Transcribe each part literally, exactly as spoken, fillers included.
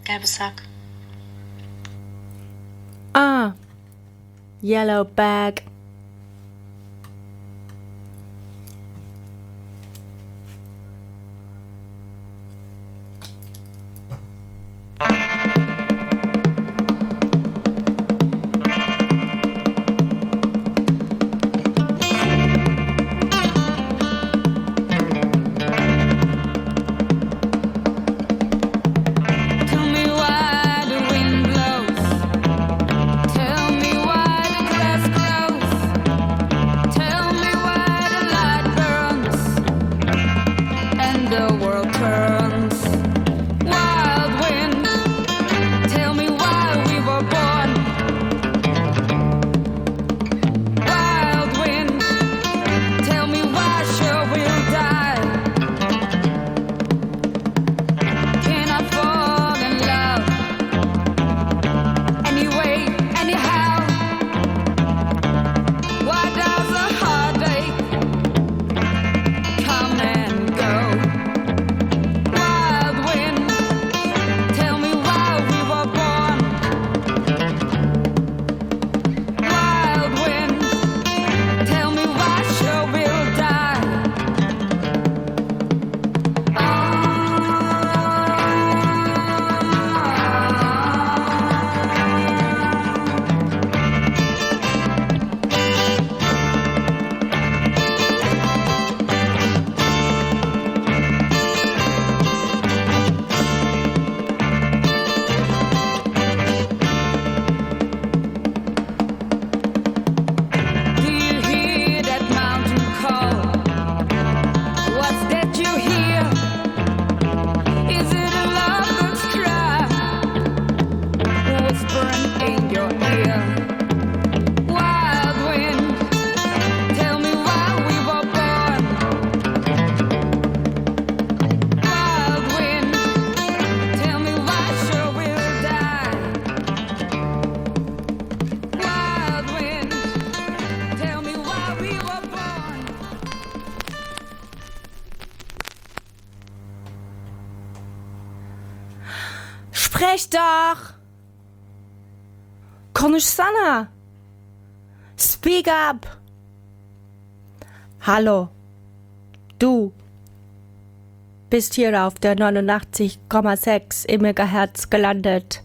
Gelbe Sack. Ah, yellow bag. Sprech doch! Cornish Sana! Speak up! Hallo, du bist hier auf der neunundachtzig Komma sechs Megahertz gelandet.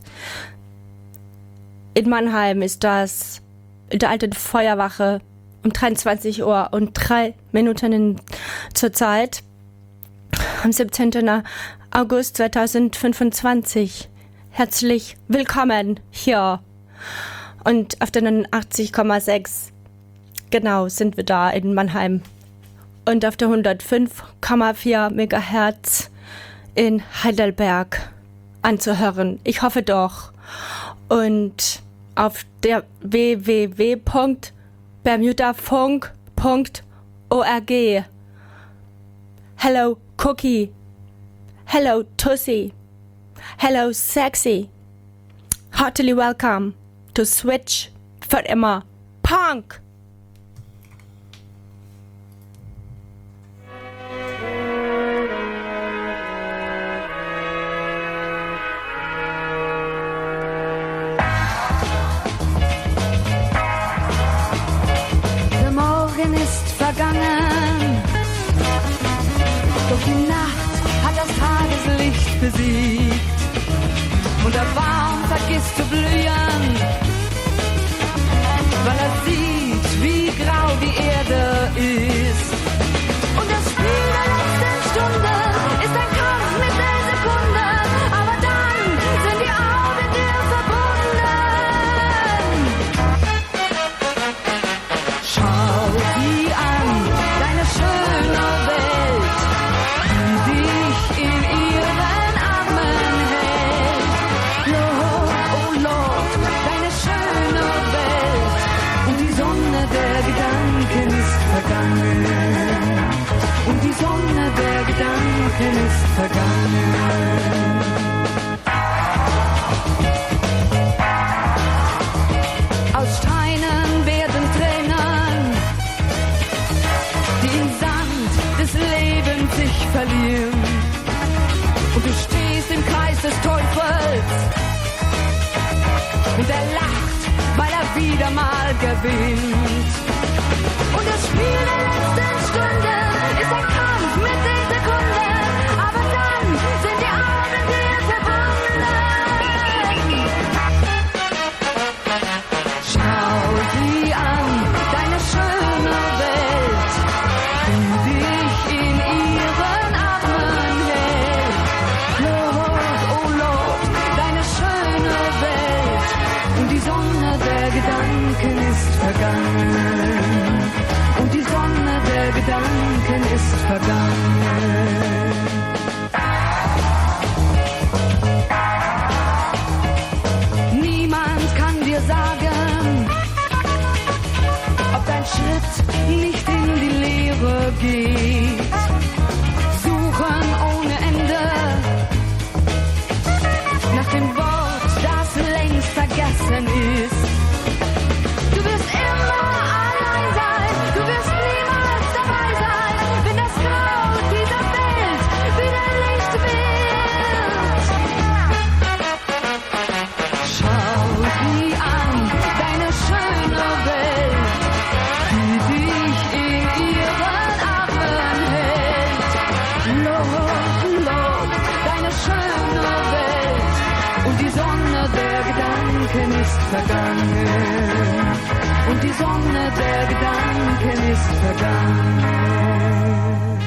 In Mannheim ist das in der alten Feuerwache um dreiundzwanzig Uhr und drei Minuten in, zur Zeit am siebzehnten August zweitausendfünfundzwanzig. Herzlich willkommen hier. Und auf der neunundachtzig Komma sechs, genau, sind wir da in Mannheim. Und auf der hundertfünf Komma vier Megahertz in Heidelberg anzuhören. Ich hoffe doch. Und auf der w w w punkt bermudafunk punkt org. Hello Cookie. Hello Tussie. Hello Sexy. Heartily welcome to Switch für immer Punk. Der Morgen ist vergangen, doch die Nacht hat das Tageslicht besiegt. Und der Baum vergisst zu blühen, weil er sieht, wie grau die Erde ist. Und das Spiel der letzten Stunde ist ein Kampf mit der Sekunde, aber dann sind die Augen dir verbunden. Schau sie an, deine schöne Welt, die dich in ihren Armen hält. Lord, oh Lord, deine schöne Welt, und die Sonne der Gedanken ist vergangen. Und die Sonne der Gedanken ist vergangen. Aus Steinen werden Tränen, die im Sand des Lebens sich verlieren. Und du stehst im Kreis des Teufels und er lacht, weil er wieder mal gewinnt. Und das Spiel der letzten Stunde ist ein Kampf mit den Sekunden, aber dann sind die Augen dir verbunden. Schau sie an, deine schöne Welt, die dich in ihren Armen hält. Lord, oh Lord, deine schöne Welt, und die Sonne der Gedanken ist vergangen. Und die Sonne der Gedanken ist vergangen. Niemand kann dir sagen, ob dein Schritt nicht in die Leere geht. Suchen ohne Ende nach dem Wort, das längst vergessen ist. Du wirst immer allein sein, du wirst niemals dabei sein, wenn das Grau dieser Welt wieder Licht wird. Schau sie an, deine schöne Welt, die dich in ihren Armen hält. Lord, Lord, deine schöne Welt, und die Sonne der Gedanken ist vergangen. Und die Sonne der Gedanken ist vergangen.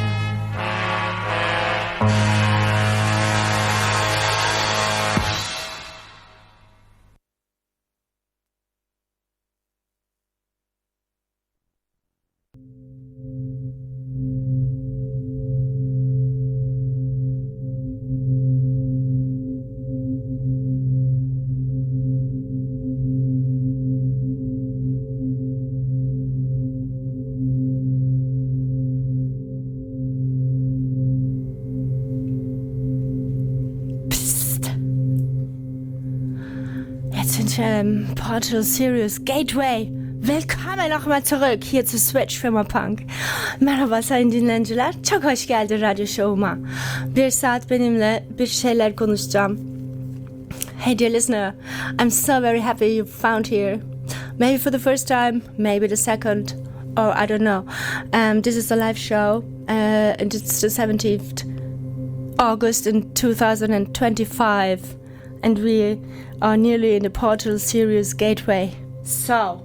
Ähm, Portal Sirius Gateway. Willkommen nochmal zurück hier zu Switch Firma Punk. Merhaba sayın dinleyiciler. Çok hoş geldin radyo show'uma. Bir saat benimle bir şeyler konuşacağım. Hey dear listener, I'm so very happy you found here. Maybe for the first time, maybe the second, or I don't know. Um, this is a live show, uh, and it's the seventeenth August in two thousand twenty-five, and we are nearly in the Portal Sirius Gateway. So.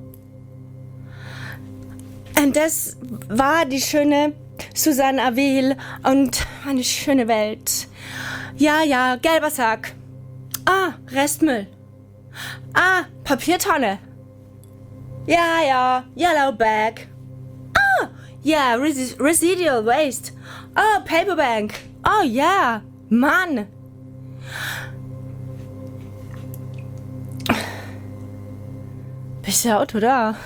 Und das war die schöne Susanne Avil und eine schöne Welt. Ja, ja, gelber Sack. Ah, Restmüll. Ah, Papiertonne. Ja, ja, Yellow Bag. Ah, yeah, res- Residual Waste. Oh, Paperbank. Oh, yeah, Mann. Bist du Auto da?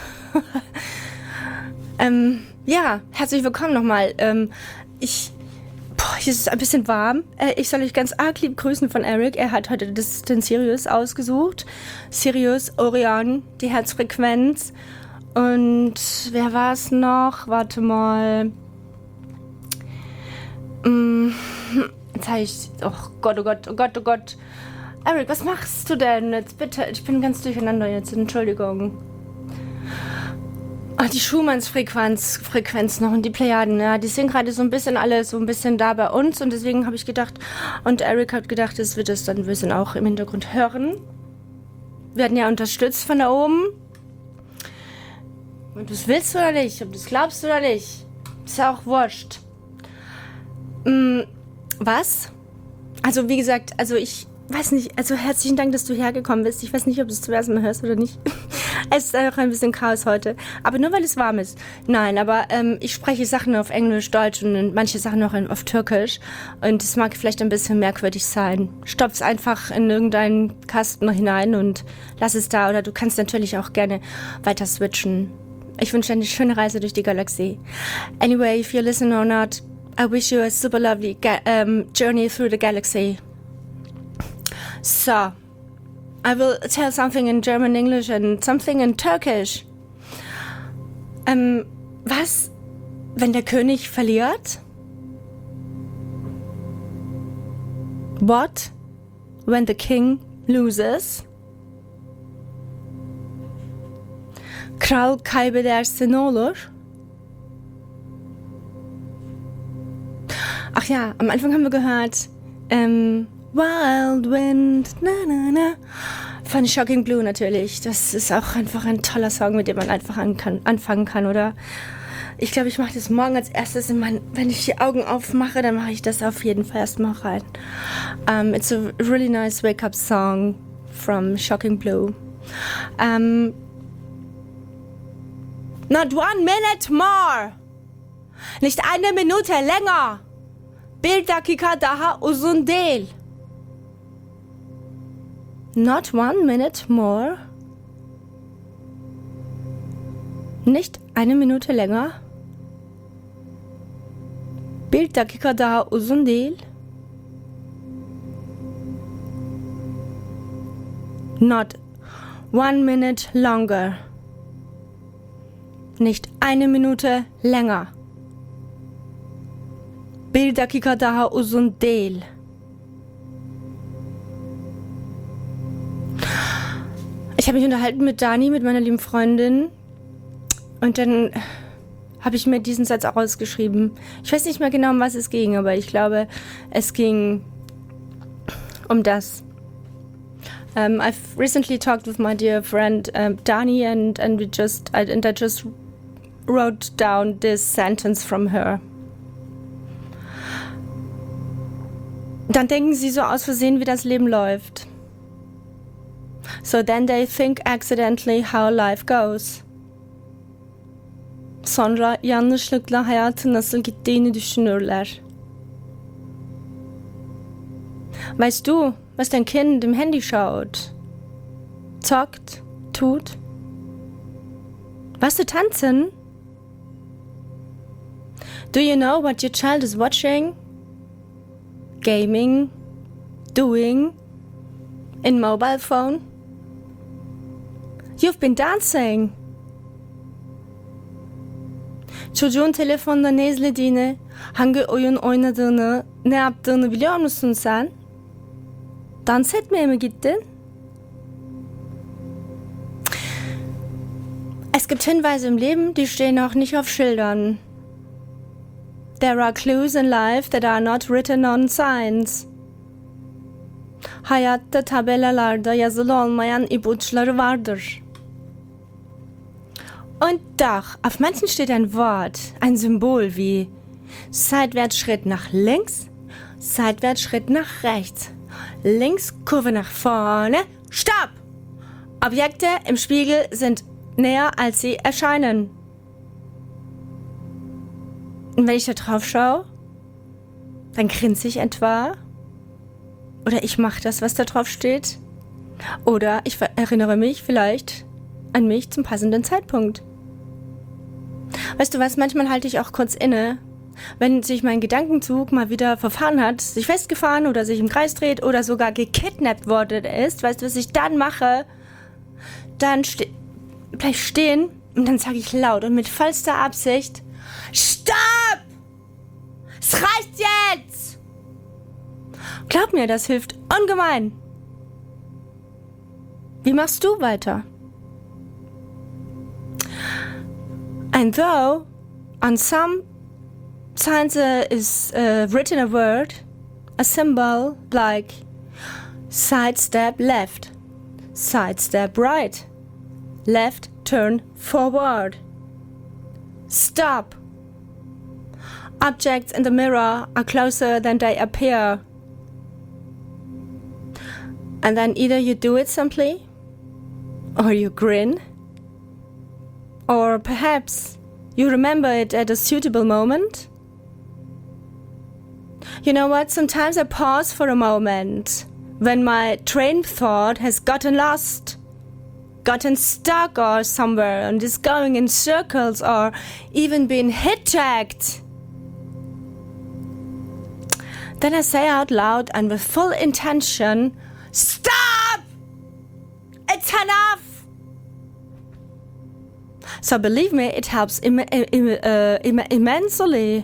ähm, ja, herzlich willkommen nochmal. Ähm, ich, boah, hier ist es ein bisschen warm. Äh, ich soll euch ganz arg lieb grüßen von Eric. Er hat heute das, den Sirius ausgesucht. Sirius, Orion, die Herzfrequenz. Und wer war es noch? Warte mal. Mm, jetzt habe ich, oh Gott, oh Gott, oh Gott, oh Gott. Eric, was machst du denn jetzt? Bitte, ich bin ganz durcheinander jetzt, Entschuldigung. Ach, die Schumanns-Frequenz Frequenz noch und die Plejaden, ja, die sind gerade so ein bisschen alle so ein bisschen da bei uns und deswegen habe ich gedacht, und Eric hat gedacht, dass wir das dann ein bisschen auch im Hintergrund hören. Wir werden ja unterstützt von da oben. Ob du es willst oder nicht, ob du es glaubst oder nicht, ist ja auch wurscht. Hm, was? Also wie gesagt, also ich weiß nicht, also herzlichen Dank, dass du hergekommen bist. Ich weiß nicht, ob du es zum ersten Mal hörst oder nicht. Es ist einfach ein bisschen Chaos heute. Aber nur, weil es warm ist. Nein, aber ähm, ich spreche Sachen auf Englisch, Deutsch und manche Sachen noch auf Türkisch. Und es mag vielleicht ein bisschen merkwürdig sein. Stopf's einfach in irgendeinen Kasten hinein und lass es da. Oder du kannst natürlich auch gerne weiter switchen. Ich wünsche dir eine schöne Reise durch die Galaxie. Anyway, if you listen or not, I wish you a super lovely ga- um, journey through the galaxy. So, I will tell something in German, English and something in Turkish. Ähm, was, wenn der König verliert? What, when the king loses? Kral kaybederse ne olur? Ach ja, am Anfang haben wir gehört ähm, Wild Wind, na na na, von Shocking Blue natürlich. Das ist auch einfach ein toller Song, mit dem man einfach an kann, anfangen kann, oder? Ich glaube, ich mache das morgen als erstes, in mein, wenn ich die Augen aufmache, dann mache ich das auf jeden Fall erstmal rein. Um, it's a really nice wake-up song from Shocking Blue. Um, not one minute more! Nicht eine Minute länger! Bir dakika daha uzun değil. Not one minute more. Nicht eine Minute länger. Bir dakika daha uzun değil. Not one minute longer. Nicht eine Minute länger. Bir dakika daha uzun değil. Ich habe mich unterhalten mit Dani, mit meiner lieben Freundin. Und dann habe ich mir diesen Satz auch ausgeschrieben. Ich weiß nicht mehr genau, um was es ging, aber ich glaube, es ging um das. Um, I've recently talked with my dear friend um, Dani, and and we just I, and I just wrote down this sentence from her. Dann denken sie so aus Versehen, wie das Leben läuft. So then they think accidentally how life goes. Sonra yanlışlıkla hayatın nasıl gittiğini düşünürler. Weißt du, was dein Kind im Handy schaut? Zockt? Tut? Warst du tanzen? Do you know what your child is watching? Gaming? Doing? In mobile phone? You've been dancing. Çocuğun telefonda ne izlediğini, hangi oyun oynadığını, ne yaptığını biliyor musun sen? Dans etmeye mi gittin? Es gibt Hinweise im Leben, die stehen auch nicht auf Schildern. There are clues in life that are not written on signs. Hayatta tabelalarda yazılı olmayan ipuçları vardır. Und doch, auf manchen steht ein Wort, ein Symbol wie Seitwärtsschritt nach links, Seitwärtsschritt nach rechts, links Kurve nach vorne, Stopp! Objekte im Spiegel sind näher, als sie erscheinen. Und wenn ich da drauf schaue, dann grinse ich etwa. Oder ich mache das, was da drauf steht. Oder ich erinnere mich vielleicht an mich zum passenden Zeitpunkt. Weißt du was, manchmal halte ich auch kurz inne, wenn sich mein Gedankenzug mal wieder verfahren hat, sich festgefahren oder sich im Kreis dreht oder sogar gekidnappt worden ist. Weißt du, was ich dann mache? Dann ste- bleib ich stehen und dann sage ich laut und mit vollster Absicht: Stopp! Es reicht jetzt! Glaub mir, das hilft ungemein. Wie machst du weiter? And though on some signs uh, is uh, written a word, a symbol like sidestep left, sidestep right, left turn forward, stop. Objects in the mirror are closer than they appear. And then either you do it simply, or you grin, or perhaps you remember it at a suitable moment. You know what? Sometimes I pause for a moment when my train of thought has gotten lost, gotten stuck or somewhere and is going in circles or even been hijacked. Then I say out loud and with full intention, stop! It's enough! So believe me, it helps Im- Im- uh, Im- immensely.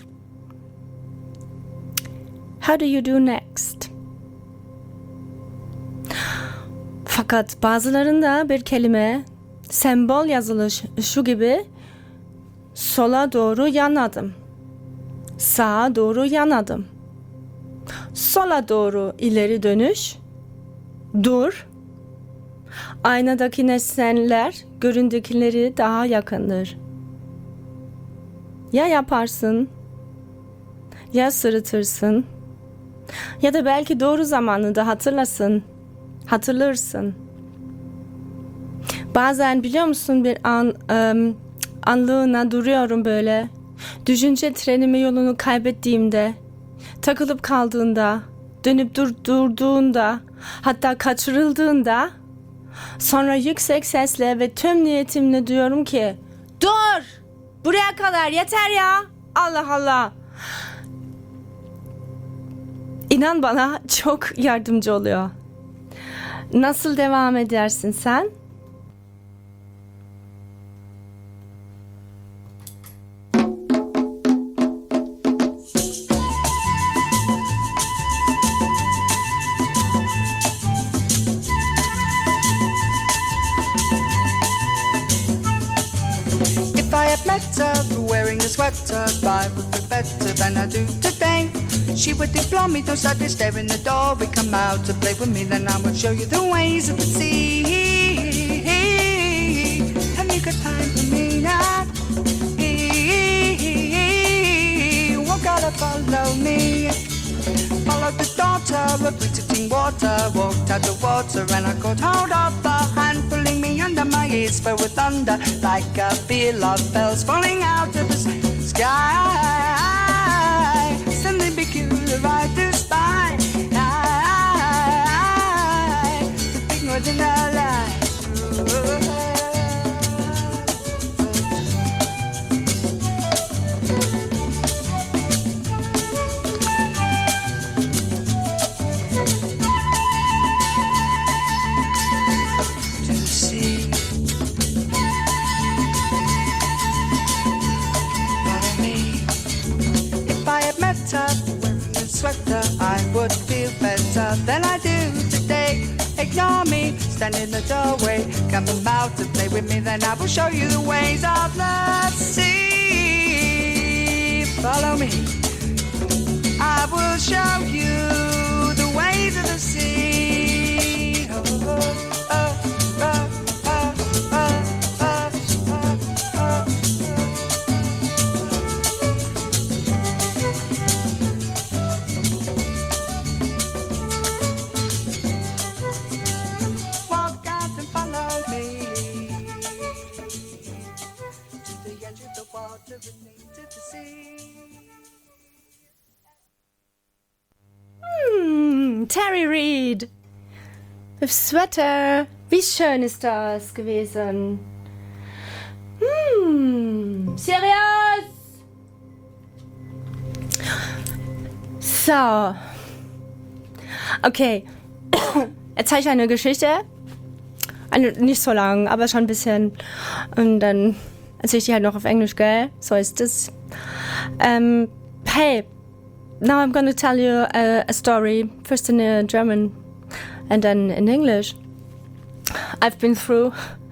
How do you do next? Fakat bazılarında bir kelime Sembol yazılış şu gibi. Sola doğru yan adım. Sağa doğru yan adım. Sola doğru ileri dönüş. Dur. Aynadaki nesneler göründüğüleri daha yakındır. Ya yaparsın, ya sırıtırsın, ya da belki doğru zamanında hatırlasın, hatırlarsın. Bazen biliyor musun bir an um, anlığına duruyorum böyle. Düşünce trenimi yolunu kaybettiğimde, takılıp kaldığında, dönüp dur durduğunda, hatta kaçırıldığında, sonra yüksek sesle ve tüm niyetimle diyorum ki, dur! Buraya kadar yeter ya! Allah Allah! İnan bana çok yardımcı oluyor. Nasıl devam edersin sen? If I had met her wearing a sweater, I would be better than I do today. She would diplome me, don't start to stare in the door. We come out to play with me, then I would show you the ways of the sea. Have you got time for me now? Won't gotta follow me. Followed the daughter of visiting water, walked out the water and I caught hold of her hand, pulling me under my ears for a thunder, like a peal of bells falling out of the sky. Something peculiar I do spy, the big more than a lie. Sweater, I would feel better than I do today. Ignore me, stand in the doorway. Come out to play with me, then I will show you the ways of the sea. Follow me, I will show you the ways of the sea. Oh, oh, oh, oh, oh, oh, oh, oh, oh. Walk out and follow me to the edge of the water and into the sea. Hmm, Terry Reid. With Sweater. Wie schön ist das gewesen. Hm, seriös. So. Okay. Erzähle ich eine Geschichte. Eine, nicht so lang, aber schon ein bisschen. Und dann erzähle ich die halt noch auf Englisch, gell? So ist es. Um, hey, now I'm gonna tell you a, a story. First in uh, German and then in English. I've been through.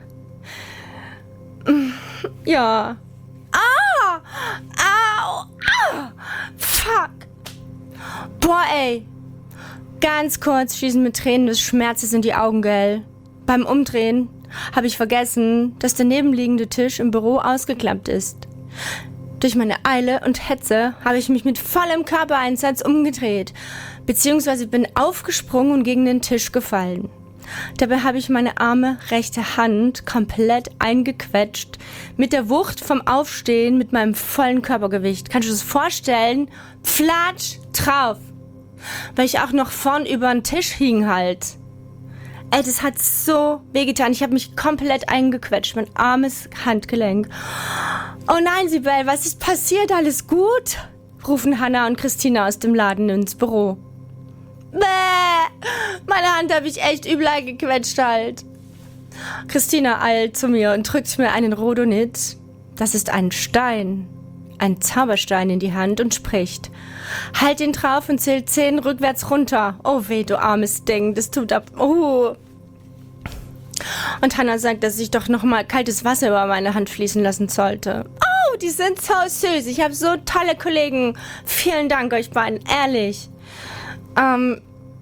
Ja. Ah! Au! Ah! Fuck! Boah, ey! Ganz kurz schießen mit Tränen des Schmerzes in die Augen, gell? Beim Umdrehen habe ich vergessen, dass der nebenliegende Tisch im Büro ausgeklappt ist. Durch meine Eile und Hetze habe ich mich mit vollem Körpereinsatz umgedreht, beziehungsweise bin aufgesprungen und gegen den Tisch gefallen. Dabei habe ich meine arme rechte Hand komplett eingequetscht, mit der Wucht vom Aufstehen mit meinem vollen Körpergewicht. Kannst du dir das vorstellen? Pflatsch drauf! Weil ich auch noch vorn über den Tisch hing halt. Ey, das hat so wehgetan. Ich habe mich komplett eingequetscht, mein armes Handgelenk. Oh nein, Sibel, was ist passiert? Alles gut? Rufen Hannah und Christina aus dem Laden ins Büro. Bäh, meine Hand habe ich echt übel eingequetscht halt. Christina eilt zu mir und drückt mir einen Rhodonit. Das ist ein Stein, ein Zauberstein in die Hand und spricht. Halt ihn drauf und zählt zehn rückwärts runter. Oh weh, du armes Ding, das tut ab. Oh. Und Hannah sagt, dass ich doch noch mal kaltes Wasser über meine Hand fließen lassen sollte. Oh, die sind so süß. Ich habe so tolle Kollegen. Vielen Dank euch beiden, ehrlich. Ähm,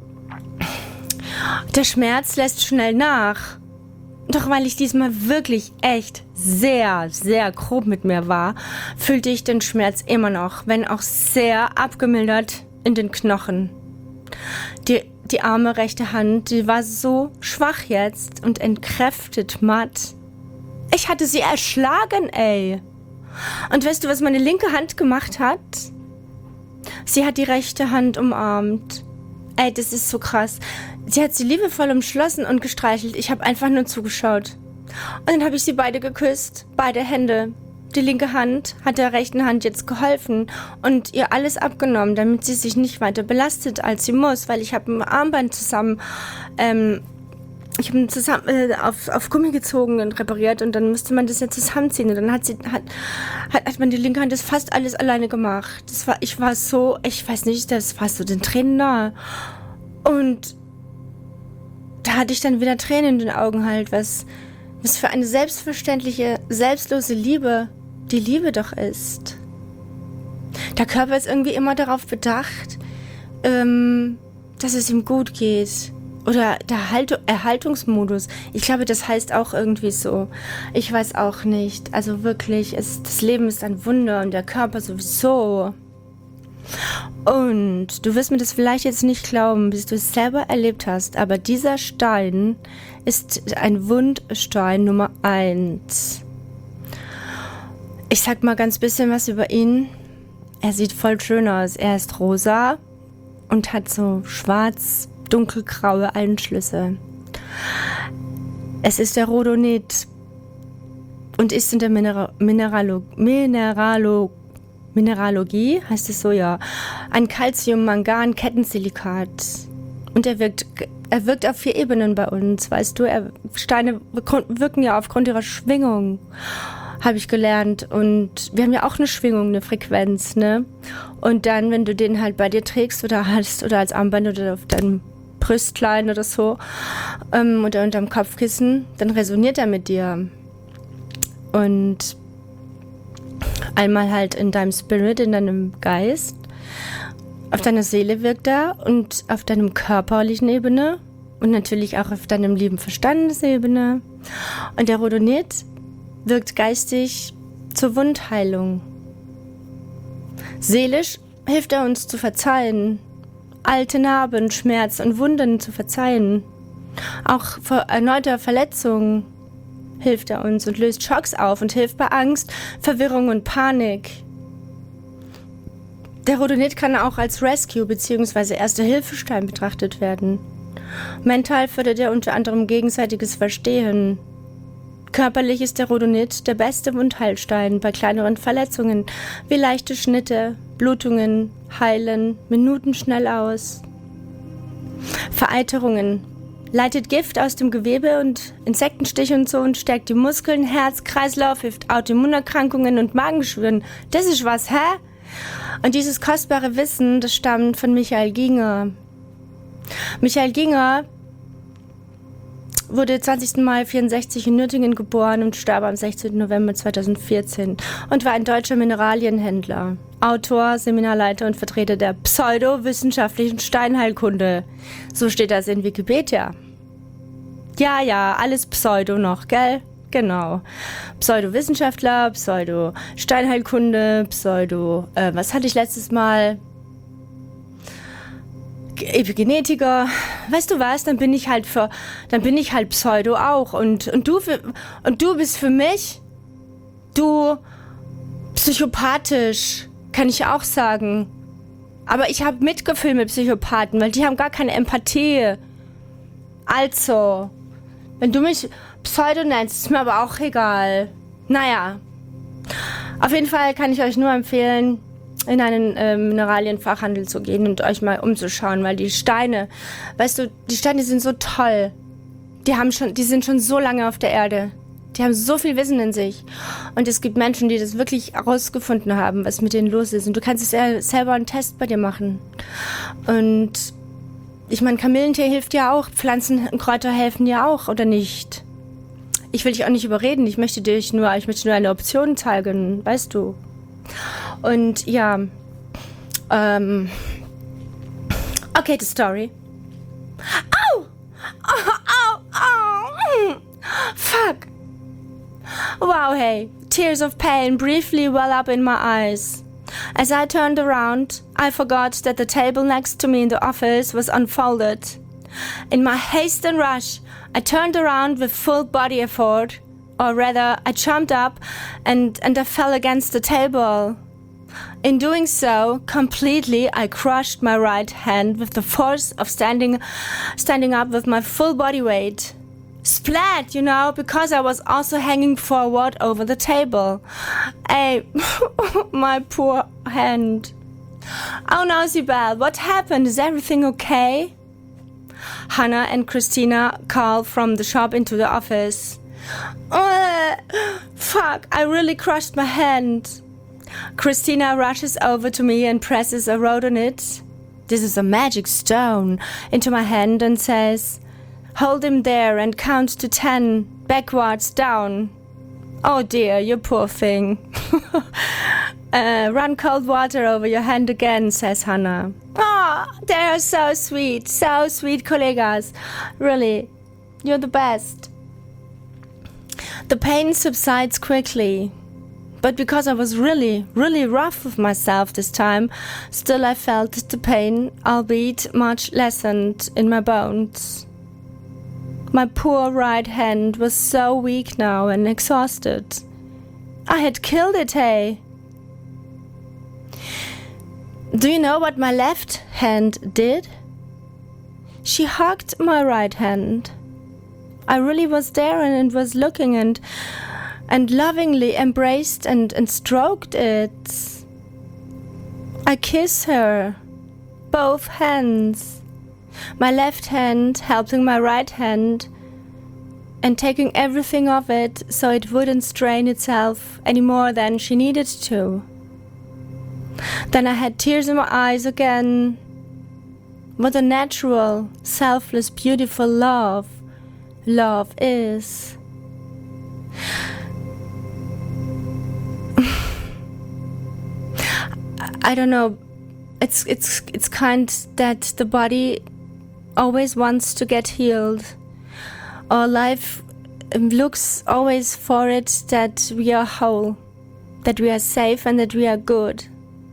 der Schmerz lässt schnell nach. Doch weil ich diesmal wirklich echt sehr, sehr grob mit mir war, fühlte ich den Schmerz immer noch, wenn auch sehr abgemildert in den Knochen. Die, die arme rechte Hand, die war so schwach jetzt und entkräftet matt. Ich hatte sie erschlagen, ey. Und weißt du, was meine linke Hand gemacht hat? Sie hat die rechte Hand umarmt. Ey, das ist so krass. Sie hat sie liebevoll umschlossen und gestreichelt. Ich habe einfach nur zugeschaut. Und dann habe ich sie beide geküsst. Beide Hände. Die linke Hand hat der rechten Hand jetzt geholfen und ihr alles abgenommen, damit sie sich nicht weiter belastet, als sie muss. Weil ich habe ein Armband zusammen, ähm, ich habe zusammen äh, auf, auf Gummi gezogen und repariert und dann musste man das ja zusammenziehen. Und dann hat sie hat, hat, hat man die linke Hand das fast alles alleine gemacht. Das war, ich war so, ich weiß nicht, das war so den Tränen nahe. Und da hatte ich dann wieder Tränen in den Augen halt, was, was für eine selbstverständliche, selbstlose Liebe die Liebe doch ist. Der Körper ist irgendwie immer darauf bedacht, ähm, dass es ihm gut geht. Oder der halt- Erhaltungsmodus. Ich glaube, das heißt auch irgendwie so. Ich weiß auch nicht. Also wirklich, es, das Leben ist ein Wunder und der Körper sowieso. Und du wirst mir das vielleicht jetzt nicht glauben, bis du es selber erlebt hast, aber dieser Stein ist ein Wundstein Nummer eins. Ich sag mal ganz bisschen was über ihn. Er sieht voll schön aus. Er ist rosa und hat so schwarz, dunkelgraue Einschlüsse. Es ist der Rhodonit und ist in der Mineral- Mineralo- Mineralo- Mineralogie, heißt es so, ja, ein Calcium-Mangan-Kettensilikat. Und er wirkt, er wirkt auf vier Ebenen bei uns, weißt du. Er, Steine wirken ja aufgrund ihrer Schwingung, habe ich gelernt. Und wir haben ja auch eine Schwingung, eine Frequenz, ne? Und dann, wenn du den halt bei dir trägst oder hast oder als Armband oder auf deinem Brüstlein oder so ähm, oder unterm Kopfkissen, dann resoniert er mit dir. Und einmal halt in deinem Spirit, in deinem Geist, auf deiner Seele wirkt er und auf deinem körperlichen Ebene und natürlich auch auf deinem lieben Verstandesebene. Und der Rhodonit wirkt geistig zur Wundheilung. Seelisch hilft er uns zu verzeihen, alte Narben, Schmerz und Wunden zu verzeihen. Auch vor erneuter Verletzung hilft er uns und löst Schocks auf und hilft bei Angst, Verwirrung und Panik. Der Rhodonit kann auch als Rescue bzw. Erste-Hilfestein betrachtet werden. Mental fördert er unter anderem gegenseitiges Verstehen. Körperlich ist der Rhodonit der beste Wundheilstein bei kleineren Verletzungen wie leichte Schnitte, Blutungen, heilen minutenschnell aus. Vereiterungen. Leitet Gift aus dem Gewebe und Insektenstiche und so und stärkt die Muskeln, Herz, Kreislauf, hilft Autoimmunerkrankungen und Magengeschwüren. Das ist was, hä? Und dieses kostbare Wissen, das stammt von Michael Ginger. Michael Ginger wurde zwanzigsten Mai vierundsechzig in Nürtingen geboren und starb am sechzehnten November zweitausendvierzehn und war ein deutscher Mineralienhändler, Autor, Seminarleiter und Vertreter der pseudowissenschaftlichen Steinheilkunde. So steht das in Wikipedia. Ja, ja, alles Pseudo noch, gell? Genau. Pseudowissenschaftler, Pseudo-Steinheilkunde, Pseudo... Äh, was hatte ich letztes Mal? Epigenetiker. Weißt du was? Dann bin ich halt für... Dann bin ich halt Pseudo auch. Und, und, du, für, und du bist für mich... Du... Psychopathisch. Kann ich auch sagen. Aber ich habe Mitgefühl mit Psychopathen, weil die haben gar keine Empathie. Also... Wenn du mich Pseudo nennst, ist mir aber auch egal. Naja. Auf jeden Fall kann ich euch nur empfehlen, in einen äh, Mineralienfachhandel zu gehen und euch mal umzuschauen, weil die Steine, weißt du, die Steine sind so toll. Die haben schon, die sind schon so lange auf der Erde. Die haben so viel Wissen in sich. Und es gibt Menschen, die das wirklich herausgefunden haben, was mit denen los ist. Und du kannst es ja selber einen Test bei dir machen. Und ich meine, Kamillentee hilft ja auch, Pflanzen und Kräuter helfen ja auch, oder nicht? ich will dich auch nicht überreden, ich möchte dich nur, ich möchte nur eine Option zeigen, weißt du. Und ja, ähm, okay, the story. Au! Au, au, au! Fuck! Wow, hey, tears of pain briefly well up in my eyes. As I turned around, I forgot that the table next to me in the office was unfolded. In my haste and rush, I turned around with full body effort, or rather, I jumped up and, and I fell against the table. In doing so, completely, I crushed my right hand with the force of standing, standing up with my full body weight. Splat, you know, because I was also hanging forward over the table. Hey, my poor hand. Oh no, Sibel, what happened? Is everything okay? Hannah and Christina call from the shop into the office. Uh, fuck, I really crushed my hand. Christina rushes over to me and presses a rhodonite, this is a magic stone, into my hand and says, hold him there and count to ten, backwards down. Oh dear, you poor thing. uh, run cold water over your hand again, says Hannah. Oh, they are so sweet, so sweet, colleagues. Really, you're the best. The pain subsides quickly. But because I was really, really rough with myself this time, still I felt the pain, albeit much lessened, in my bones. My poor right hand was so weak now and exhausted. I had killed it, hey? Do you know what my left hand did? She hugged my right hand. I really was there and was looking and and lovingly embraced and, and stroked it. I kissed her, both hands. My left hand helping my right hand and taking everything of it so it wouldn't strain itself any more than she needed to. Then I had tears in my eyes again. What a natural, selfless, beautiful love love is. I don't know, it's it's it's kind that the body always wants to get healed. Our life looks always for it that we are whole, that we are safe and that we are good.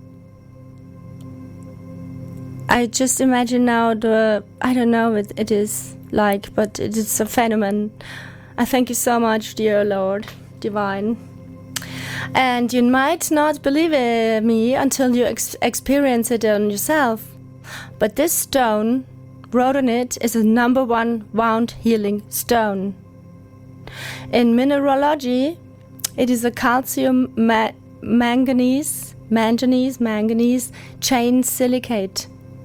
I just imagine now the, I don't know what it is like, but it is a phenomenon. I thank you so much, dear Lord, divine. And you might not believe it, me until you ex- experience it on yourself. But this stone, rhodonite, is a number one wound healing stone. In mineralogy, it is a calcium ma- manganese, manganese, manganese chain silicate.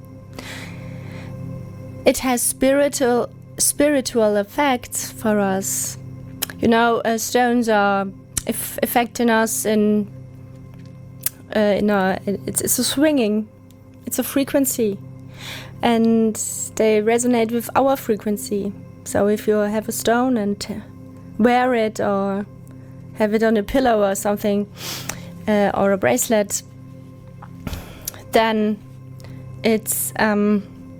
It has spiritual spiritual effects for us. You know, uh, stones are If affecting us in, uh, in our, it's, it's a swinging, it's a frequency, and they resonate with our frequency. So if you have a stone and wear it or have it on a pillow or something, uh, or a bracelet, then it's um,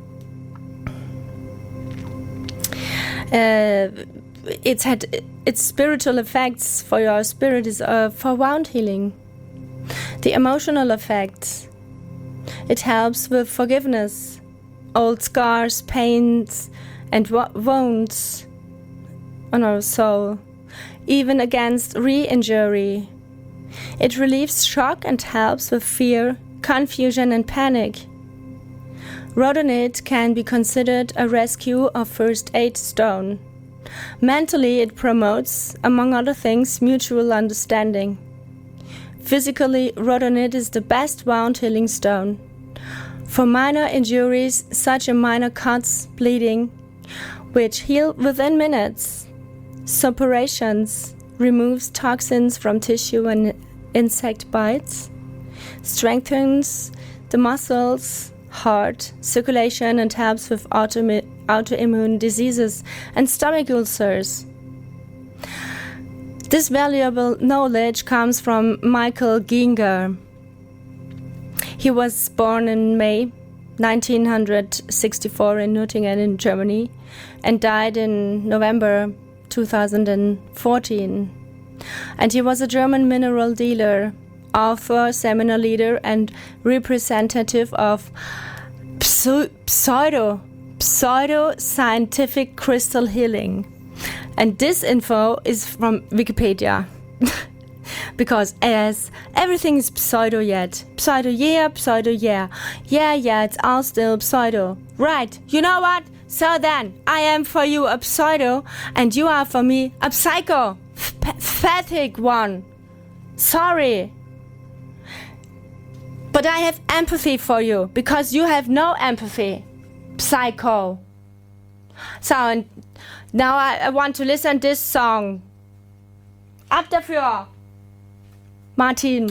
uh, it's had its spiritual effects for your spirit is uh, for wound healing. The emotional effects, it helps with forgiveness, old scars, pains, and wo- wounds on our soul, even against re-injury. It relieves shock and helps with fear, confusion, and panic. Rhodonite can be considered a rescue or first aid stone. Mentally, it promotes, among other things, mutual understanding. Physically, rhodonite is the best wound healing stone. For minor injuries, such as minor cuts, bleeding, which heal within minutes. Suppurations removes toxins from tissue and insect bites, strengthens the muscles, heart, circulation, and helps with automi- autoimmune diseases and stomach ulcers. This valuable knowledge comes from Michael Ginger. He was born in May nineteen sixty-four in Nürtingen in Germany and died in November two thousand fourteen. And he was a German mineral dealer, author, seminar leader, and representative of pseu- pseudo, pseudo-scientific crystal healing. And this info is from Wikipedia. Because as everything is pseudo yet. Pseudo yeah, pseudo yeah. Yeah, yeah, it's all still pseudo. Right, you know what? So then, I am for you a pseudo, and you are for me a psycho. Pathetic one. Sorry. But I have empathy for you, because you have no empathy. Psycho. So, and now I, I want to listen this song. Ab dafür. Martin.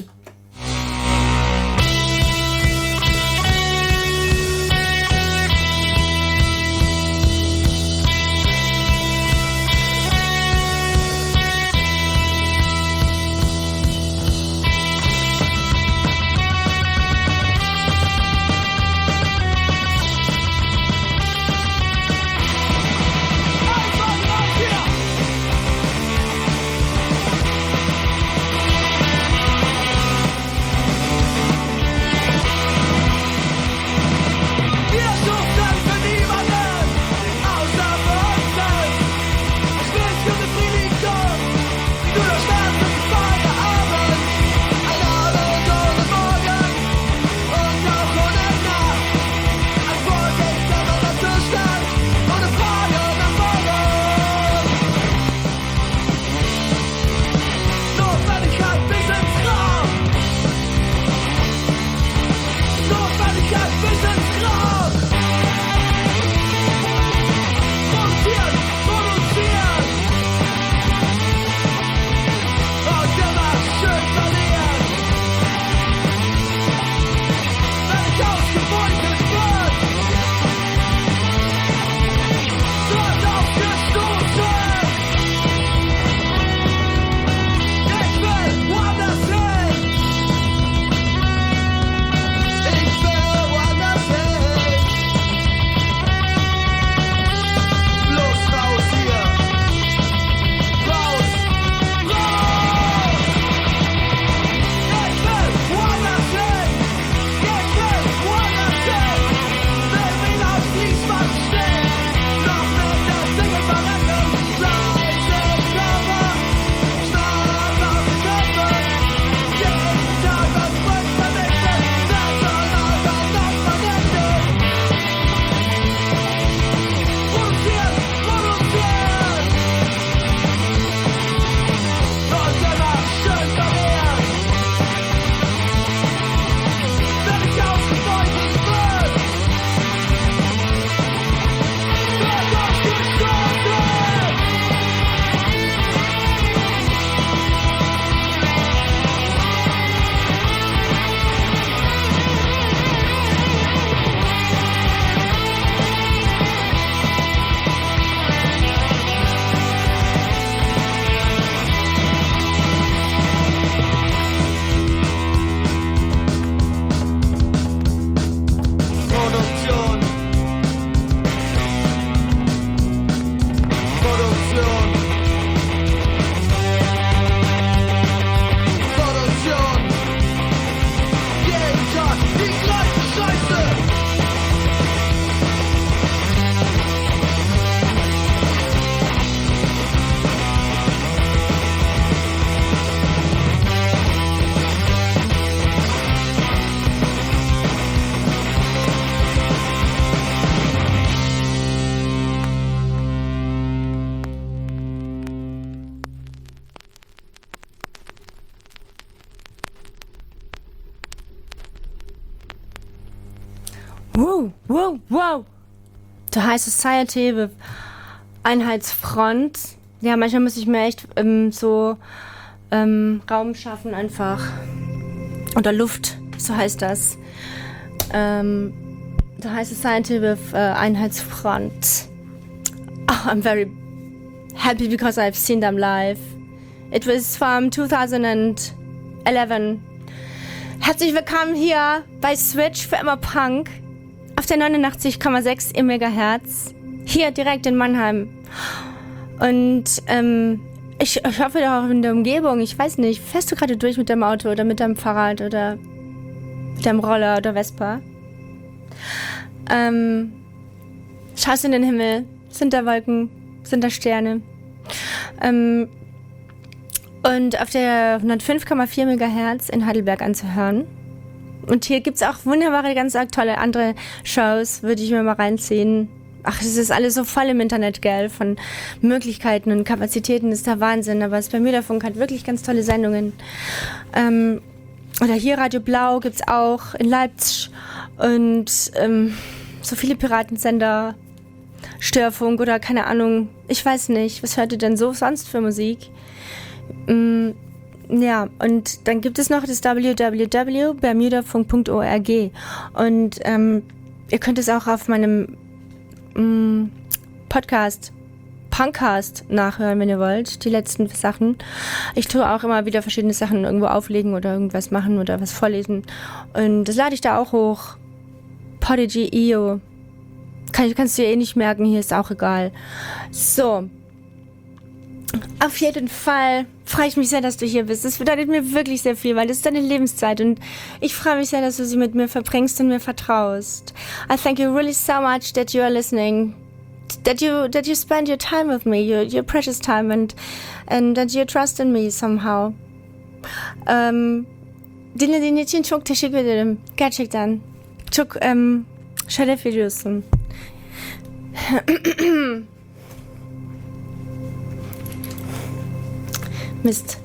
Wow, wow, wow. The High Society with Einheitsfront. Ja, manchmal muss ich mir echt ähm, so ähm, Raum schaffen einfach. Oder Luft, so heißt das. Ähm, The High Society with äh, Einheitsfront. Oh, I'm very happy because I've seen them live It was from twenty eleven. Herzlich willkommen hier bei Switch für immer Punk auf der neunundachtzig Komma sechs im Megahertz. Hier direkt in Mannheim. Und ähm, ich, ich hoffe doch auch in der Umgebung. Ich weiß nicht, fährst du gerade durch mit deinem Auto oder mit deinem Fahrrad oder mit deinem Roller oder Vespa? Ähm, schaust in den Himmel. Sind da Wolken? Sind da Sterne? Ähm, und auf der hundertfünf Komma vier Megahertz in Heidelberg anzuhören. Und hier gibt's auch wunderbare, ganz tolle andere Shows, würde ich mir mal reinziehen. Ach, es ist alles so voll im Internet, gell, von Möglichkeiten und Kapazitäten, ist der Wahnsinn. Aber das Bermuda-Funk hat wirklich ganz tolle Sendungen. Ähm, oder hier Radio Blau gibt's auch in Leipzig und ähm, so viele Piratensender, Störfunk oder keine Ahnung, ich weiß nicht, was hört ihr denn so sonst für Musik? Ähm, ja, und dann gibt es noch das w w w punkt bermudafunk punkt org und ähm, ihr könnt es auch auf meinem ähm, Podcast, Punkcast nachhören, wenn ihr wollt, die letzten Sachen. Ich tue auch immer wieder verschiedene Sachen irgendwo auflegen oder irgendwas machen oder was vorlesen und das lade ich da auch hoch. Podigy punkt i o. Kann, kannst du dir eh nicht merken, hier ist auch egal. So. Auf jeden Fall freue ich mich sehr, dass du hier bist. Das bedeutet mir wirklich sehr viel, weil das ist deine Lebenszeit und ich freue mich sehr, dass du sie mit mir verbringst und mir vertraust. I thank you really so much that you are listening, that you that you spend your time with me, your your precious time and and that you trust in me somehow. Um, dinlediğin için çok teşekkür ederim. Gerçekten. Çok um, şeref veriyorsun. Mist.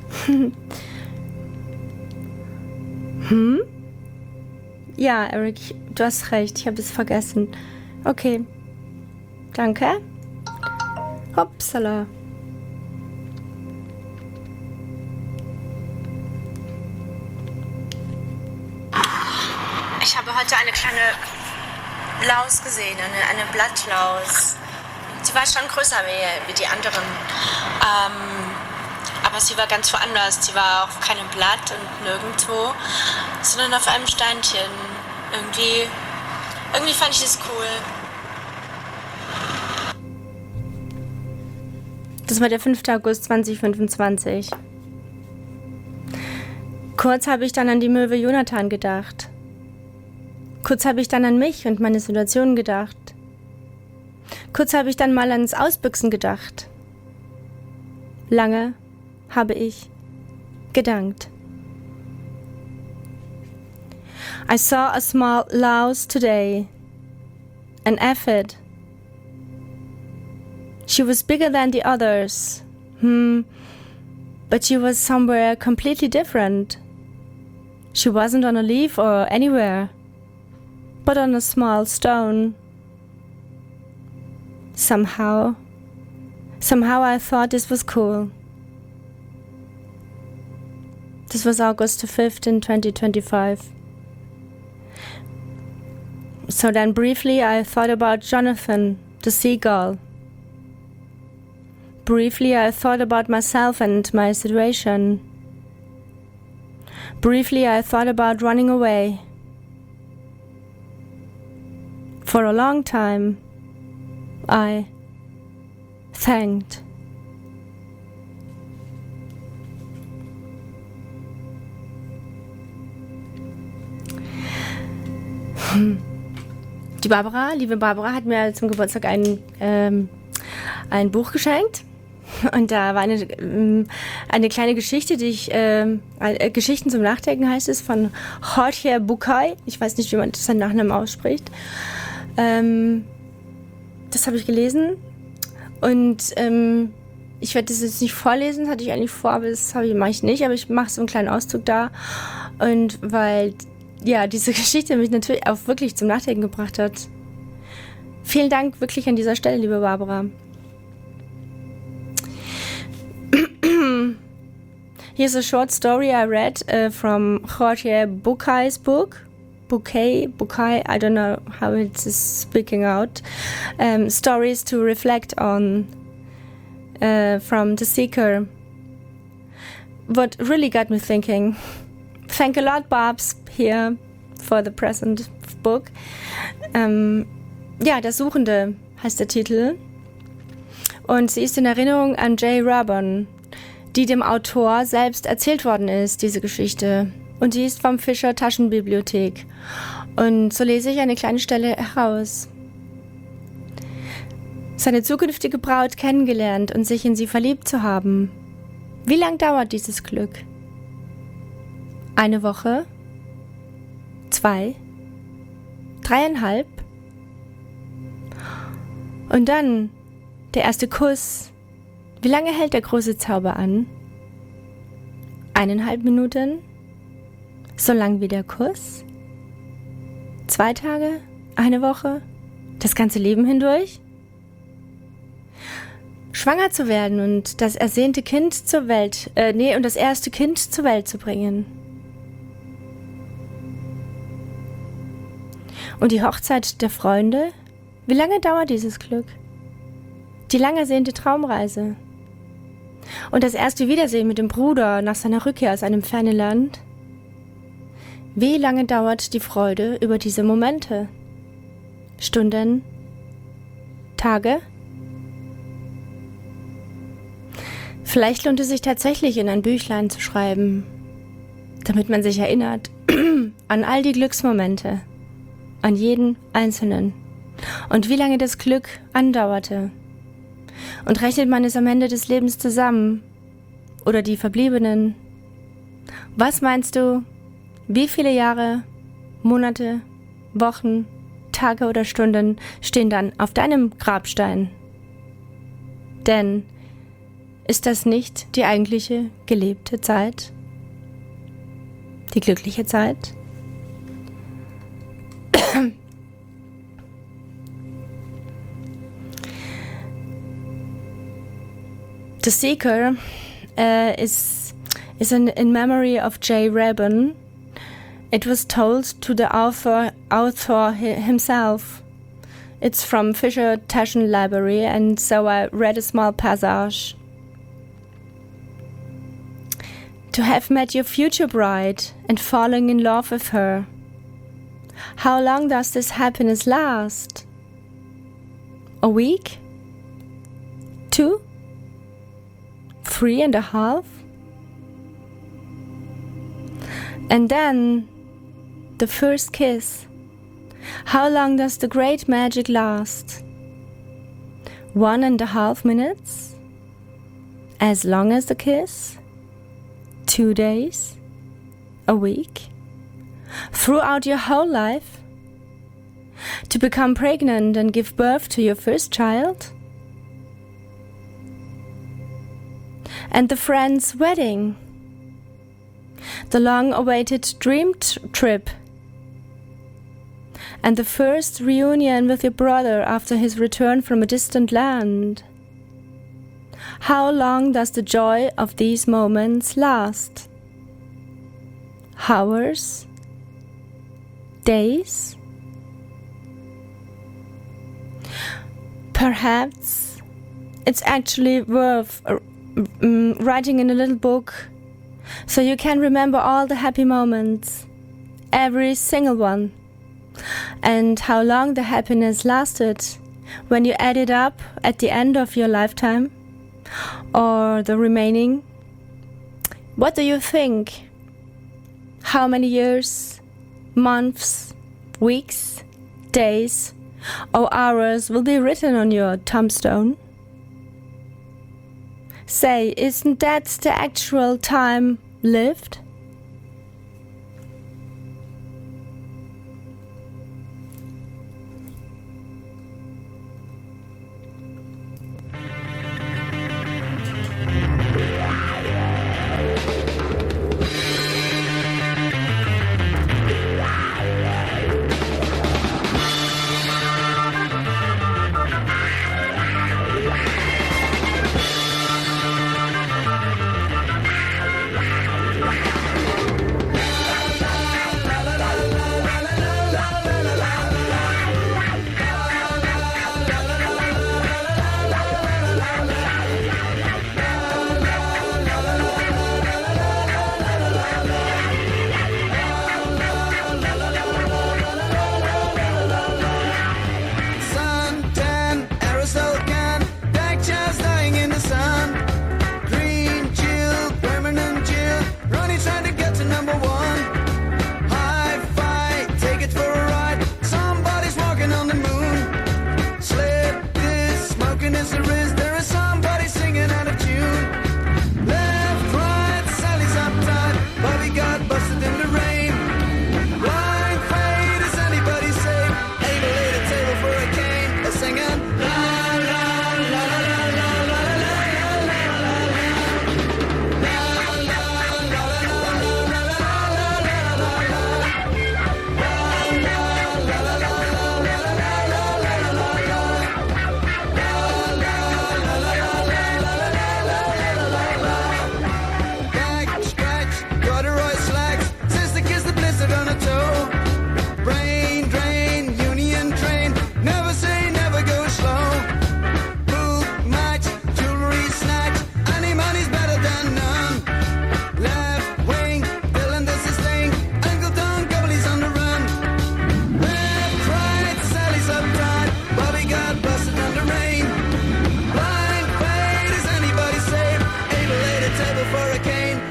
Hm? Ja, Eric, du hast recht. Ich habe es vergessen. Okay. Danke. Hopsala. Ich habe heute eine kleine Laus gesehen, eine, eine Blattlaus. Sie war schon größer wie, wie die anderen. Ähm, aber sie war ganz woanders. Sie war auf keinem Blatt und nirgendwo, sondern auf einem Steinchen. Irgendwie, irgendwie fand ich es cool. Das war der fünfte August zweitausendfünfundzwanzig. Kurz habe ich dann an die Möwe Jonathan gedacht. Kurz habe ich dann an mich und meine Situation gedacht. Kurz habe ich dann mal ans Ausbüchsen gedacht. Lange habe ich gedankt. I saw a small louse today, an aphid. She was bigger than the others, hmm, but she was somewhere completely different. She wasn't on a leaf or anywhere, but on a small stone. Somehow, somehow I thought this was cool. This was August the fifth in twenty twenty-five. So then briefly I thought about Jonathan, the seagull. Briefly I thought about myself and my situation. Briefly I thought about running away. For a long time, I thanked. Die Barbara, liebe Barbara, hat mir zum Geburtstag ein, ähm, ein Buch geschenkt. Und da war eine, ähm, eine kleine Geschichte, die ich, ähm, äh, Geschichten zum Nachdenken heißt es, von Jorge Bucay. Ich weiß nicht, wie man seinen Nachnamen ausspricht. Ähm, das habe ich gelesen. Und ähm, ich werde das jetzt nicht vorlesen, hatte ich eigentlich vor, aber das habe ich, mache ich nicht. Aber ich mache so einen kleinen Auszug da. Und weil ja, diese Geschichte mich natürlich auch wirklich zum Nachdenken gebracht hat. Vielen Dank wirklich an dieser Stelle, liebe Barbara. Here's a short story I read uh, from Jorge Bucay's book. Bucay, Bucay, I don't know how it is speaking out. Um, stories to reflect on uh, from The Seeker. what really got me thinking. Thank a lot, Babs, here for the present book. Ähm, ja, Das Suchende heißt der Titel. Und sie ist in Erinnerung an Jay Rabon, die dem Autor selbst erzählt worden ist, diese Geschichte. Und die ist vom Fischer Taschenbibliothek. Und so lese ich eine kleine Stelle heraus. Seine zukünftige Braut kennengelernt und sich in sie verliebt zu haben. Wie lang dauert dieses Glück? Eine Woche? Zwei? Dreieinhalb? Und dann der erste Kuss. Wie lange hält der große Zauber an? Eineinhalb Minuten? So lang wie der Kuss? Zwei Tage? Eine Woche? Das ganze Leben hindurch? Schwanger zu werden und das ersehnte Kind zur Welt, äh, nee, und das erste Kind zur Welt zu bringen. Und die Hochzeit der Freunde? Wie lange dauert dieses Glück? Die lang ersehnte Traumreise. Und das erste Wiedersehen mit dem Bruder nach seiner Rückkehr aus einem fernen Land? Wie lange dauert die Freude über diese Momente? Stunden? Tage? Vielleicht lohnt es sich tatsächlich, in ein Büchlein zu schreiben, damit man sich erinnert an all die Glücksmomente, an jeden einzelnen und wie lange das Glück andauerte. Und rechnet man es am Ende des Lebens zusammen oder die Verbliebenen? Was meinst du, wie viele Jahre, Monate, Wochen, Tage oder Stunden stehen dann auf deinem Grabstein? Denn ist das nicht die eigentliche gelebte Zeit? Die glückliche Zeit? The Seeker uh, is is in, in memory of Jay Rabon. It was told to the author, author himself. It's from Fisher Taschen Library, and so I read a small passage. To have met your future bride and falling in love with her. How long does this happiness last? A week? Two? Three and a half? And then the first kiss. How long does the great magic last? One and a half minutes? As long as the kiss? Two days? A week? Throughout your whole life? To become pregnant and give birth to your first child? And the friend's wedding? The long-awaited dream t- trip? And the first reunion with your brother after his return from a distant land? How long does the joy of these moments last? Hours? Days? Perhaps it's actually worth uh, um, writing in a little book so you can remember all the happy moments, every single one, and how long the happiness lasted when you add it up at the end of your lifetime, or the remaining. What do you think? How many years, months, weeks, days, or hours will be written on your tombstone? Say, isn't that the actual time lived?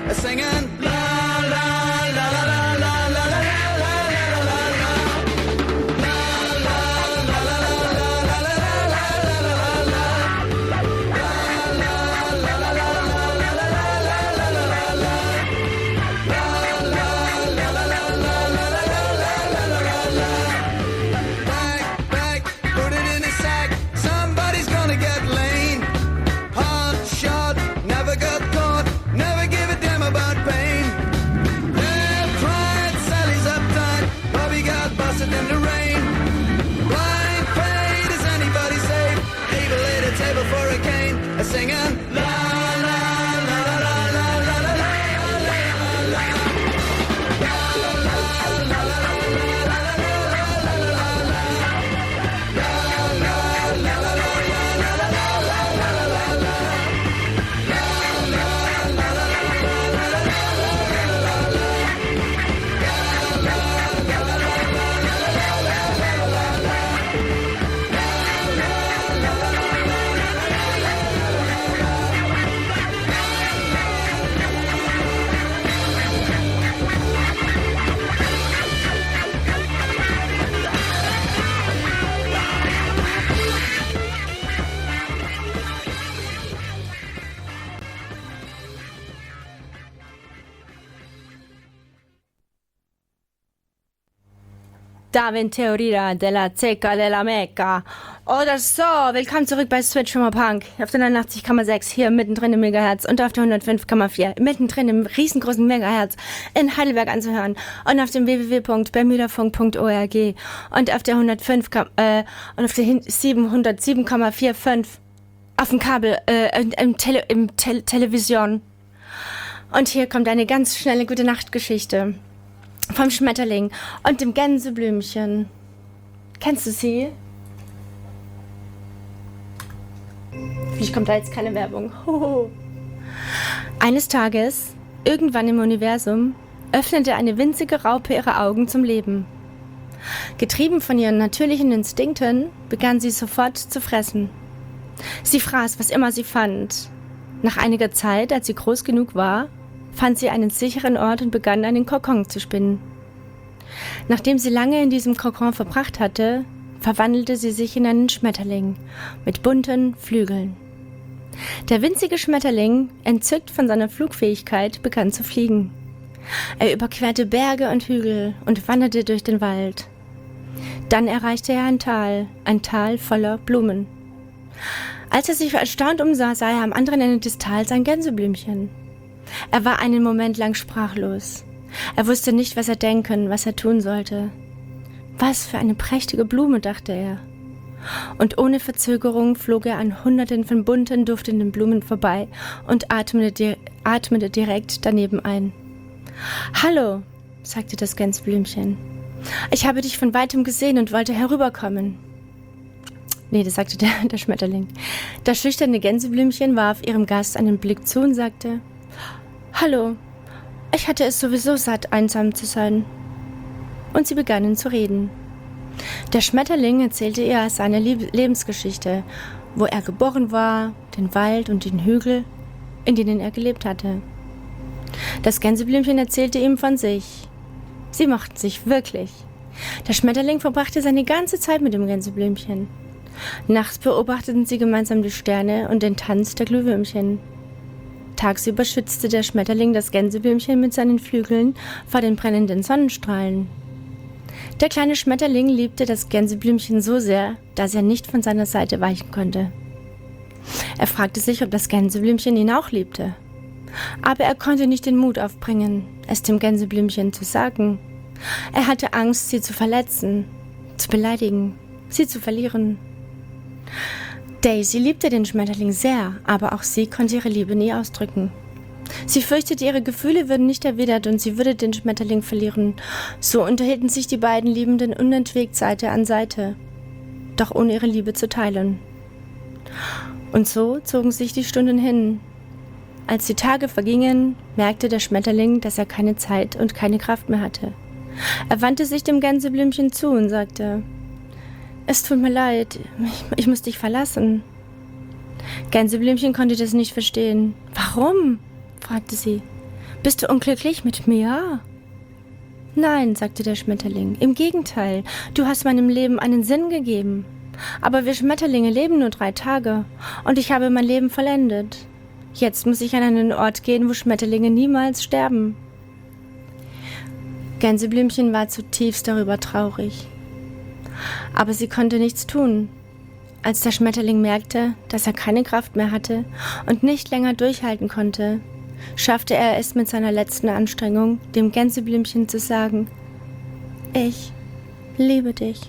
singing la la la la la la la la la la la. Singing la la la la la la la la la Darwin Teoria della Zecca della Mecca. Oder so, willkommen zurück bei Switch Humor Punk auf der neunundachtzig Komma sechs hier mittendrin im Megahertz und auf der hundertfünf Komma vier mittendrin im riesengroßen Megahertz in Heidelberg anzuhören und auf dem w w w punkt bermuderfunk punkt org und auf der hundertfünf äh, und auf der siebenhundertsieben Komma fünfundvierzig auf dem Kabel äh, im, Tele, im Te- Television. Und hier kommt eine ganz schnelle gute Nachtgeschichte vom Schmetterling und dem Gänseblümchen. Kennst du sie? Vielleicht kommt da jetzt keine Werbung. Hoho. Eines Tages, irgendwann im Universum, öffnete eine winzige Raupe ihre Augen zum Leben. Getrieben von ihren natürlichen Instinkten, begann sie sofort zu fressen. Sie fraß, was immer sie fand. Nach einiger Zeit, als sie groß genug war, fand sie einen sicheren Ort und begann, einen Kokon zu spinnen. Nachdem sie lange in diesem Kokon verbracht hatte, verwandelte sie sich in einen Schmetterling mit bunten Flügeln. Der winzige Schmetterling, entzückt von seiner Flugfähigkeit, begann zu fliegen. Er überquerte Berge und Hügel und wanderte durch den Wald. Dann erreichte er ein Tal, ein Tal voller Blumen. Als er sich erstaunt umsah, sah er am anderen Ende des Tals ein Gänseblümchen. Er war einen Moment lang sprachlos. Er wusste nicht, was er denken, was er tun sollte. Was für eine prächtige Blume, dachte er. Und ohne Verzögerung flog er an Hunderten von bunten, duftenden Blumen vorbei und atmete, di- atmete direkt daneben ein. »Hallo«, sagte das Gänseblümchen. »Ich habe dich von weitem gesehen und wollte herüberkommen.« Nee, das sagte der, der Schmetterling. Das schüchterne Gänseblümchen warf ihrem Gast einen Blick zu und sagte: »Hallo, ich hatte es sowieso satt, einsam zu sein.« Und sie begannen zu reden. Der Schmetterling erzählte ihr seine Lieb- Lebensgeschichte, wo er geboren war, den Wald und den Hügel, in denen er gelebt hatte. Das Gänseblümchen erzählte ihm von sich. Sie mochten sich wirklich. Der Schmetterling verbrachte seine ganze Zeit mit dem Gänseblümchen. Nachts beobachteten sie gemeinsam die Sterne und den Tanz der Glühwürmchen. Tagsüber schützte der Schmetterling das Gänseblümchen mit seinen Flügeln vor den brennenden Sonnenstrahlen. Der kleine Schmetterling liebte das Gänseblümchen so sehr, dass er nicht von seiner Seite weichen konnte. Er fragte sich, ob das Gänseblümchen ihn auch liebte. Aber er konnte nicht den Mut aufbringen, es dem Gänseblümchen zu sagen. Er hatte Angst, sie zu verletzen, zu beleidigen, sie zu verlieren. Daisy liebte den Schmetterling sehr, aber auch sie konnte ihre Liebe nie ausdrücken. Sie fürchtete, ihre Gefühle würden nicht erwidert und sie würde den Schmetterling verlieren. So unterhielten sich die beiden Liebenden unentwegt Seite an Seite, doch ohne ihre Liebe zu teilen. Und so zogen sich die Stunden hin. Als die Tage vergingen, merkte der Schmetterling, dass er keine Zeit und keine Kraft mehr hatte. Er wandte sich dem Gänseblümchen zu und sagte: »Es tut mir leid, ich, ich muss dich verlassen.« Gänseblümchen konnte das nicht verstehen. »Warum?« fragte sie. Bist du unglücklich mit mir? Nein, sagte der Schmetterling, im Gegenteil, du hast meinem Leben einen Sinn gegeben. Aber wir Schmetterlinge leben nur drei Tage und ich habe mein Leben vollendet. Jetzt muss ich an einen Ort gehen, wo Schmetterlinge niemals sterben. Gänseblümchen war zutiefst darüber traurig. Aber sie konnte nichts tun. Als der Schmetterling merkte, dass er keine Kraft mehr hatte und nicht länger durchhalten konnte, schaffte er es mit seiner letzten Anstrengung, dem Gänseblümchen zu sagen: Ich liebe dich.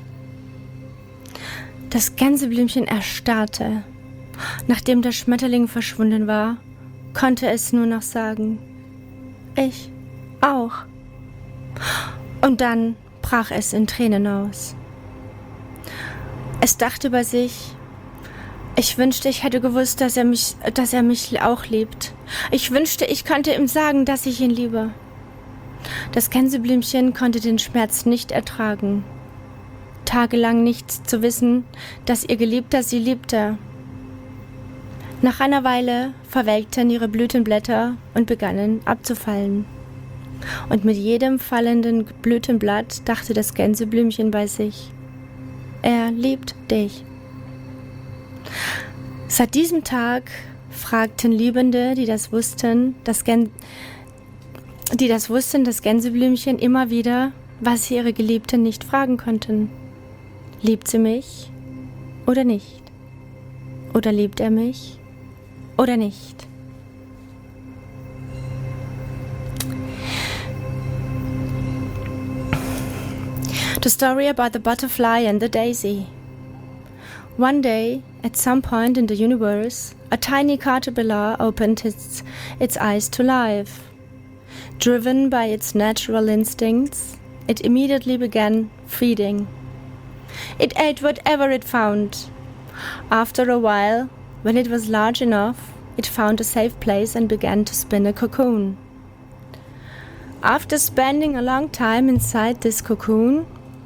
Das Gänseblümchen erstarrte. Nachdem der Schmetterling verschwunden war, konnte es nur noch sagen: Ich auch. Und dann brach es in Tränen aus. Es dachte bei sich: Ich wünschte, ich hätte gewusst, dass er mich, dass er mich auch liebt. Ich wünschte, ich könnte ihm sagen, dass ich ihn liebe. Das Gänseblümchen konnte den Schmerz nicht ertragen, tagelang nicht zu wissen, dass ihr Geliebter sie liebte. Nach einer Weile verwelkten ihre Blütenblätter und begannen abzufallen. Und mit jedem fallenden Blütenblatt dachte das Gänseblümchen bei sich: Er liebt dich. Seit diesem Tag fragten Liebende, die das wussten, das, Gän- die das wussten, das Gänseblümchen immer wieder, was sie ihre Geliebte nicht fragen konnten. Liebt sie mich oder nicht? Oder liebt er mich oder nicht? The story about the butterfly and the daisy. One day, at some point in the universe, a tiny caterpillar opened its, its eyes to life. Driven by its natural instincts, it immediately began feeding. It ate whatever it found. After a while, when it was large enough, it found a safe place and began to spin a cocoon. After spending a long time inside this cocoon,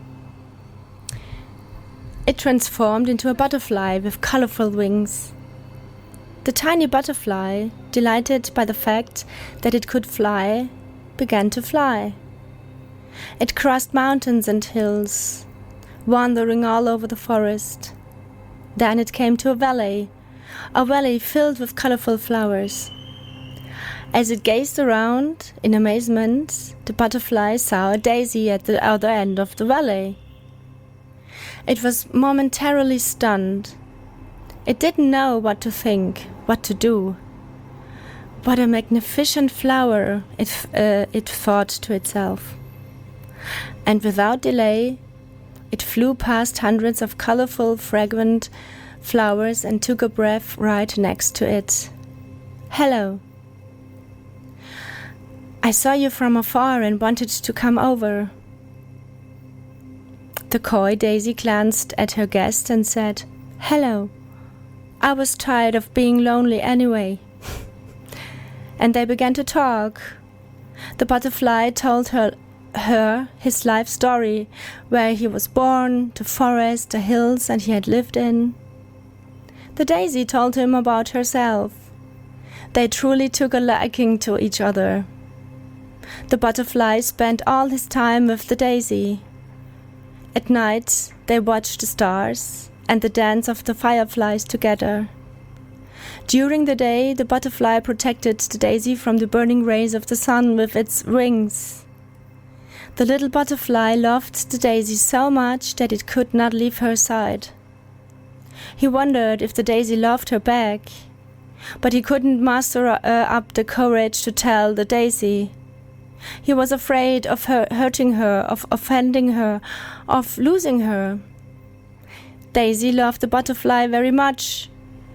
it transformed into a butterfly with colorful wings. The tiny butterfly, delighted by the fact that it could fly, began to fly. It crossed mountains and hills, wandering all over the forest. Then it came to a valley, a valley filled with colorful flowers. As it gazed around in amazement, the butterfly saw a daisy at the other end of the valley. It was momentarily stunned. It didn't know what to think, what to do. What a magnificent flower, it, uh, it thought to itself. And without delay, it flew past hundreds of colorful, fragrant flowers and took a breath right next to it. Hello. I saw you from afar and wanted to come over. The coy daisy glanced at her guest and said, Hello. I was tired of being lonely anyway. And they began to talk. The butterfly told her, her his life story, where he was born, the forest, the hills and he had lived in. The daisy told him about herself. They truly took a liking to each other. The butterfly spent all his time with the daisy. At night, they watched the stars and the dance of the fireflies together. During the day, the butterfly protected the daisy from the burning rays of the sun with its wings. The little butterfly loved the daisy so much that it could not leave her side. He wondered if the daisy loved her back, but he couldn't muster uh, up the courage to tell the daisy. He was afraid of her hurting her, of offending her, of losing her. Daisy loved the butterfly very much,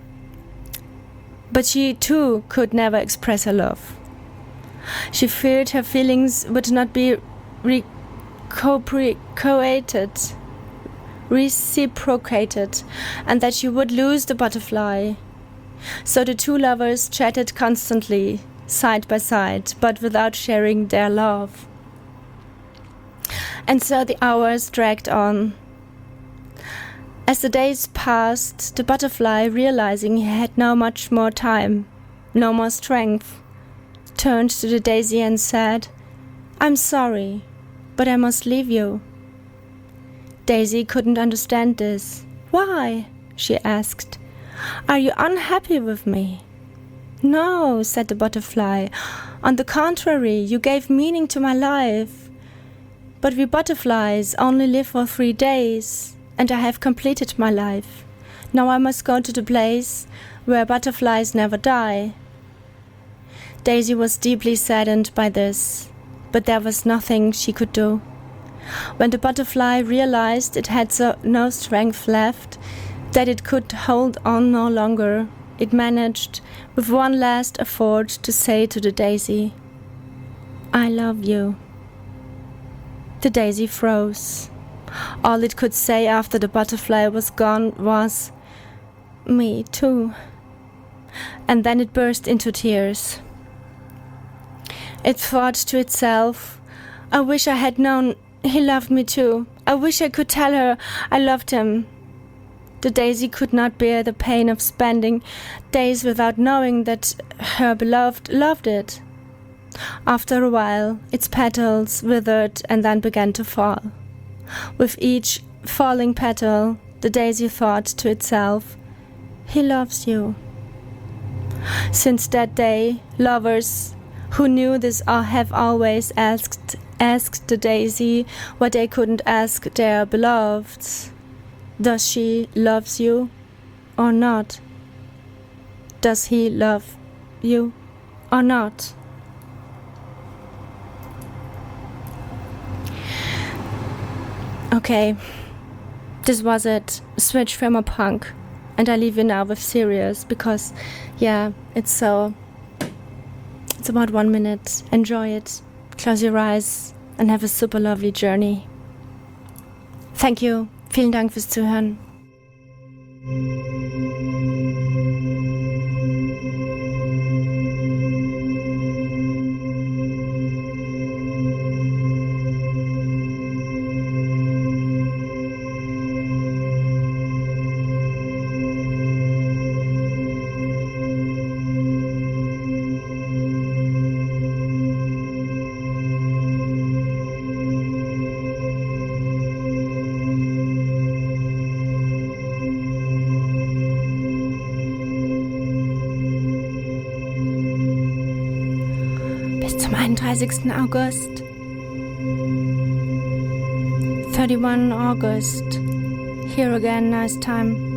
but she too could never express her love. She feared her feelings would not be reciprocated, reciprocated, and that she would lose the butterfly. So the two lovers chatted constantly, side by side, but without sharing their love. And so the hours dragged on. As the days passed, the butterfly, realizing he had no much more time, no more strength, turned to the daisy and said, "I'm sorry, but I must leave you." Daisy couldn't understand this. "Why?" she asked. "Are you unhappy with me?" "No," said the butterfly. "On the contrary, you gave meaning to my life. But we butterflies only live for three days, and I have completed my life. Now I must go to the place where butterflies never die." Daisy was deeply saddened by this, but there was nothing she could do. When the butterfly realized it had so no strength left, that it could hold on no longer, it managed, with one last effort, to say to the daisy, "I love you." The daisy froze. All it could say after the butterfly was gone was, "Me too." And then it burst into tears. It thought to itself, "I wish I had known he loved me too. I wish I could tell her I loved him." The daisy could not bear the pain of spending days without knowing that her beloved loved it. After a while, its petals withered and then began to fall. With each falling petal, the daisy thought to itself, "He loves you." Since that day, lovers who knew this have always asked asked the daisy what they couldn't ask their beloveds. Does she loves you or not? Does he love you or not? Okay, this was it. Switch from a punk. And I leave you now with Sirius because, yeah, it's so... It's about one minute. Enjoy it. Close your eyes and have a super lovely journey. Thank you. Vielen Dank fürs Zuhören. Zum einunddreißigsten August. thirty-one August. Here again, nice time.